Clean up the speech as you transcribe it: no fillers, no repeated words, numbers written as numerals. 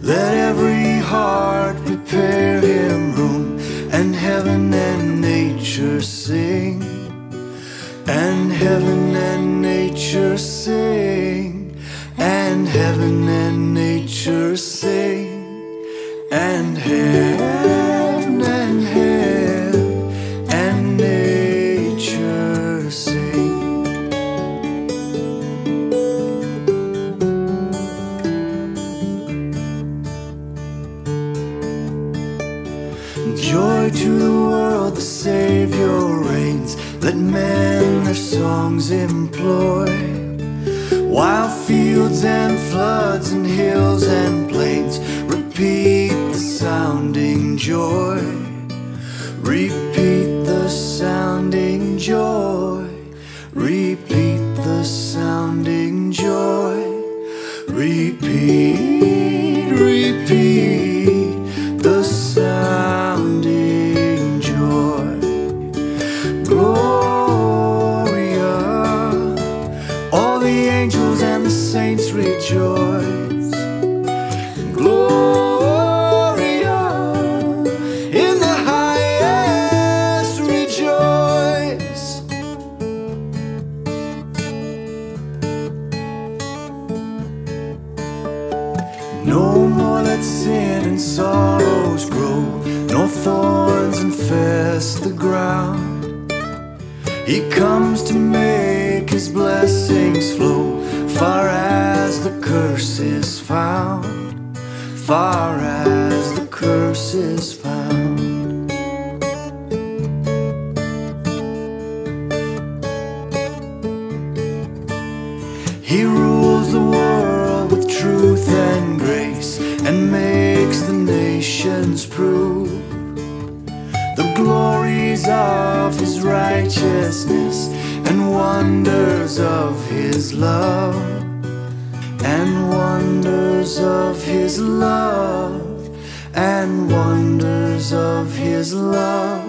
Let every heart prepare him room, and heaven and nature sing, and heaven and nature sing, and heaven and nature sing, and heaven and nature sing. Joy to the world, the Savior reigns. Let men their songs employ, while fields and floods and hills and plains repeat the sounding joy. Repeat the sounding joy. Repeat the sounding joy. Repeat, repeat the sounding joy. Gloria, all the angels and the saints rejoice. Gloria, in the highest rejoice. No more let sin and sorrows grow, nor thorns infest the ground. He comes to make his blessings flow, far as the curse is found, far as the curse is found. He rules the world with truth and grace, and makes the nations prove the glories of his righteousness, and wonders of his love, and wonders of his love, and wonders of his love.